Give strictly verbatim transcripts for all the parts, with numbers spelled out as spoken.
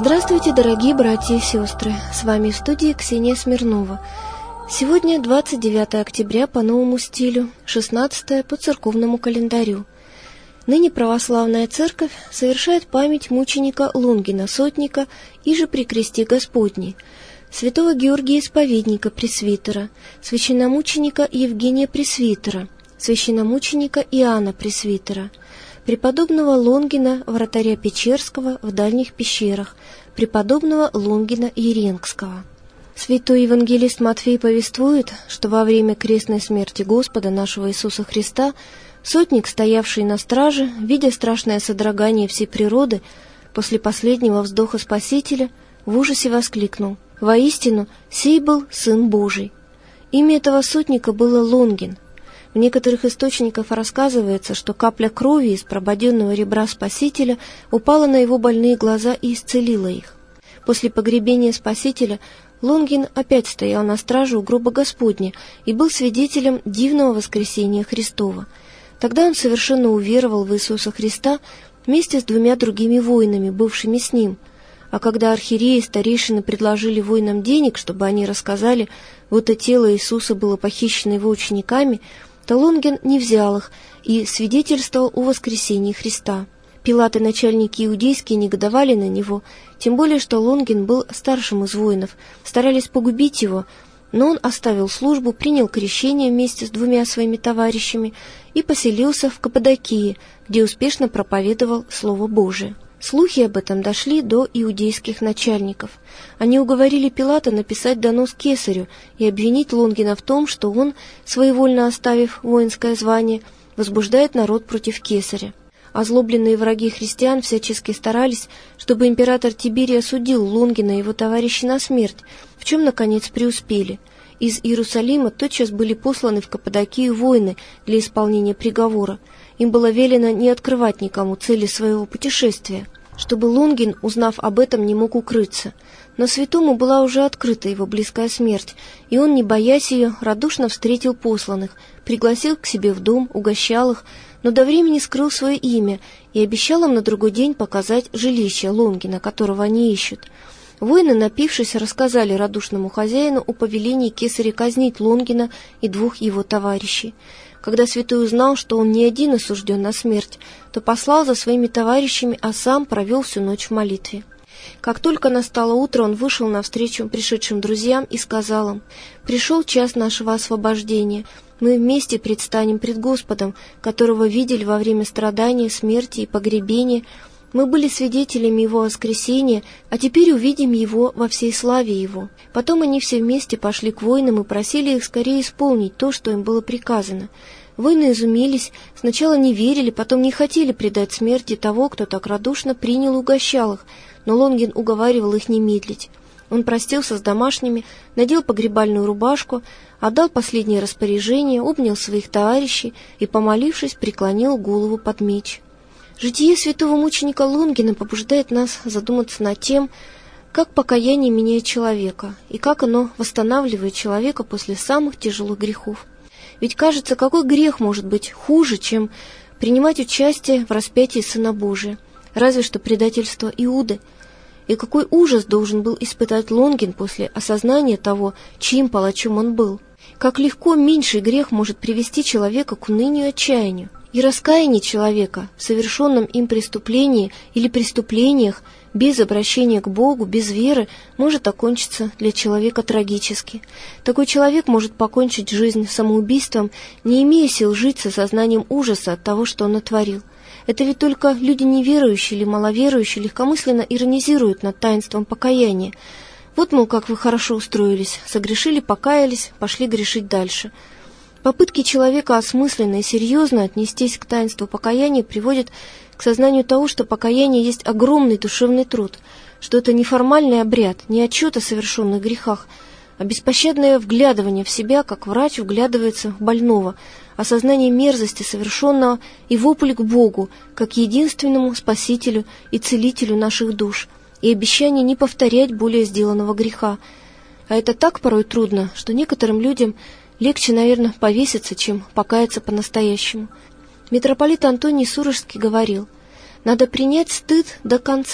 Здравствуйте, дорогие братья и сестры! С вами в студии Ксения Смирнова. Сегодня двадцать девятое октября по новому стилю, шестнадцатое по церковному календарю. Ныне православная церковь совершает память мученика Лунгина, сотника, иже при кресте Господней, святого Георгия Исповедника, пресвитера, священномученика Евгения, пресвитера, священномученика Иоанна, пресвитера, преподобного Лунгина, вратаря Печерского в дальних пещерах, преподобного Лунгина Еренгского. Святой евангелист Матфей повествует, что во время крестной смерти Господа нашего Иисуса Христа сотник, стоявший на страже, видя страшное содрогание всей природы, после последнего вздоха Спасителя, в ужасе воскликнул: «Воистину, сей был Сын Божий». Имя этого сотника было Лунгин. В некоторых источниках рассказывается, что капля крови из прободенного ребра Спасителя упала на его больные глаза и исцелила их. После погребения Спасителя Лунгин опять стоял на страже у гроба Господня и был свидетелем дивного воскресения Христова. Тогда он совершенно уверовал в Иисуса Христа вместе с двумя другими воинами, бывшими с ним. А когда архиереи и старейшины предложили воинам денег, чтобы они рассказали, будто тело Иисуса было похищено его учениками, то Лунгин не взял их и свидетельствовал о воскресении Христа. Пилат и начальники иудейские негодовали на него, тем более что Лунгин был старшим из воинов, старались погубить его, но он оставил службу, принял крещение вместе с двумя своими товарищами и поселился в Каппадокии, где успешно проповедовал Слово Божие. Слухи об этом дошли до иудейских начальников. Они уговорили Пилата написать донос кесарю и обвинить Лунгина в том, что он, своевольно оставив воинское звание, возбуждает народ против кесаря. Озлобленные враги христиан всячески старались, чтобы император Тиберий осудил Лунгина и его товарищей на смерть, в чем, наконец, преуспели. Из Иерусалима тотчас были посланы в Каппадокию воины для исполнения приговора. Им было велено не открывать никому цели своего путешествия, чтобы Лунгин, узнав об этом, не мог укрыться. Но святому была уже открыта его близкая смерть, и он, не боясь ее, радушно встретил посланных, пригласил к себе в дом, угощал их, но до времени скрыл свое имя и обещал им на другой день показать жилище Лунгина, которого они ищут. Воины, напившись, рассказали радушному хозяину о повелении кесаря казнить Лунгина и двух его товарищей. Когда святой узнал, что он не один осужден на смерть, то послал за своими товарищами, а сам провел всю ночь в молитве. Как только настало утро, он вышел навстречу пришедшим друзьям и сказал им: «Пришел час нашего освобождения. Мы вместе предстанем пред Господом, которого видели во время страдания, смерти и погребения. Мы были свидетелями Его воскресения, а теперь увидим Его во всей славе Его». Потом они все вместе пошли к воинам и просили их скорее исполнить то, что им было приказано. Воины изумились, сначала не верили, потом не хотели предать смерти того, кто так радушно принял и угощал их, но Лунгин уговаривал их не медлить. Он простился с домашними, надел погребальную рубашку, отдал последнее распоряжение, обнял своих товарищей и, помолившись, преклонил голову под меч. Житие святого мученика Лунгина побуждает нас задуматься над тем, как покаяние меняет человека и как оно восстанавливает человека после самых тяжелых грехов. Ведь кажется, какой грех может быть хуже, чем принимать участие в распятии Сына Божия, разве что предательство Иуды. И какой ужас должен был испытать Лунгин после осознания того, чьим палачом он был. Как легко меньший грех может привести человека к унынию и отчаянию. И раскаяние человека в совершенном им преступлении или преступлениях без обращения к Богу, без веры, может окончиться для человека трагически. Такой человек может покончить жизнь самоубийством, не имея сил жить со сознанием ужаса от того, что он натворил. Это ведь только люди неверующие или маловерующие легкомысленно иронизируют над таинством покаяния. Вот, мол, как вы хорошо устроились, согрешили, покаялись, пошли грешить дальше. Попытки человека осмысленно и серьезно отнестись к таинству покаяния приводят к сознанию того, что покаяние есть огромный душевный труд, что это не формальный обряд, не отчет о совершенных грехах, а беспощадное вглядывание в себя, как врач вглядывается в больного, осознание мерзости совершенного и вопль к Богу, как единственному Спасителю и Целителю наших душ, и обещание не повторять более сделанного греха. А это так порой трудно, что некоторым людям легче, наверное, повеситься, чем покаяться по-настоящему. Митрополит Антоний Сурожский говорил: «Надо принять стыд до конца,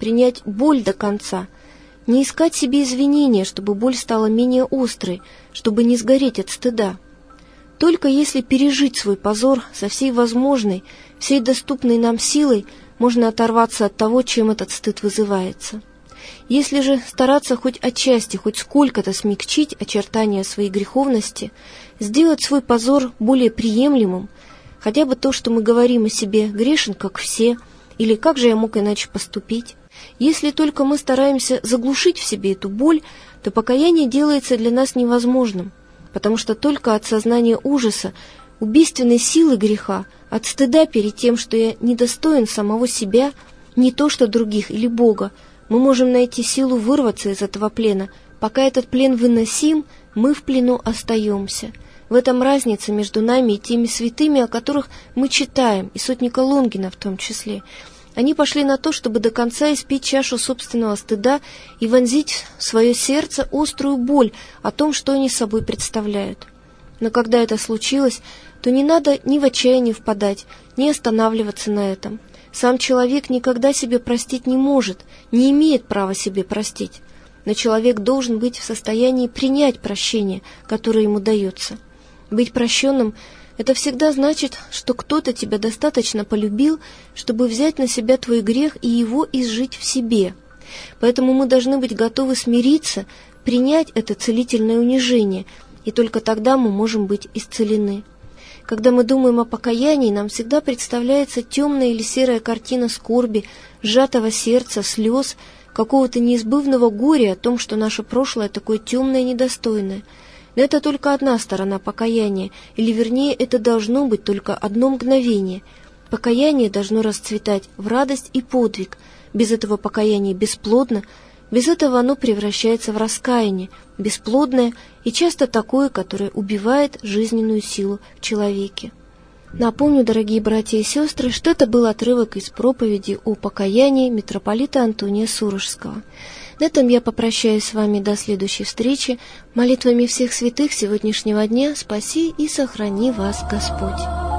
принять боль до конца, не искать себе извинения, чтобы боль стала менее острой, чтобы не сгореть от стыда. Только если пережить свой позор со всей возможной, всей доступной нам силой, можно оторваться от того, чем этот стыд вызывается. Если же стараться хоть отчасти, хоть сколько-то смягчить очертания своей греховности, сделать свой позор более приемлемым, хотя бы то, что мы говорим о себе «грешен, как все», или «как же я мог иначе поступить?», если только мы стараемся заглушить в себе эту боль, то покаяние делается для нас невозможным, потому что только от сознания ужаса, убийственной силы греха, от стыда перед тем, что я недостоин самого себя, не то что других или Бога, мы можем найти силу вырваться из этого плена. Пока этот плен выносим, мы в плену остаемся. В этом разница между нами и теми святыми, о которых мы читаем, и сотника Лонгина в том числе. Они пошли на то, чтобы до конца испить чашу собственного стыда и вонзить в свое сердце острую боль о том, что они собой представляют. Но когда это случилось, то не надо ни в отчаяние впадать, ни останавливаться на этом. Сам человек никогда себе простить не может, не имеет права себе простить. Но человек должен быть в состоянии принять прощение, которое ему дается. Быть прощенным — это всегда значит, что кто-то тебя достаточно полюбил, чтобы взять на себя твой грех и его изжить в себе. Поэтому мы должны быть готовы смириться, принять это целительное унижение, и только тогда мы можем быть исцелены. Когда мы думаем о покаянии, нам всегда представляется темная или серая картина скорби, сжатого сердца, слез, какого-то неизбывного горя о том, что наше прошлое такое темное и недостойное. Но это только одна сторона покаяния, или вернее, это должно быть только одно мгновение. Покаяние должно расцветать в радость и подвиг. Без этого покаяние бесплодно, без этого оно превращается в раскаяние, бесплодное и часто такое, которое убивает жизненную силу в человеке. Напомню, дорогие братья и сестры, что это был отрывок из проповеди о покаянии митрополита Антония Сурожского. На этом я попрощаюсь с вами до следующей встречи. Молитвами всех святых сегодняшнего дня спаси и сохрани вас Господь.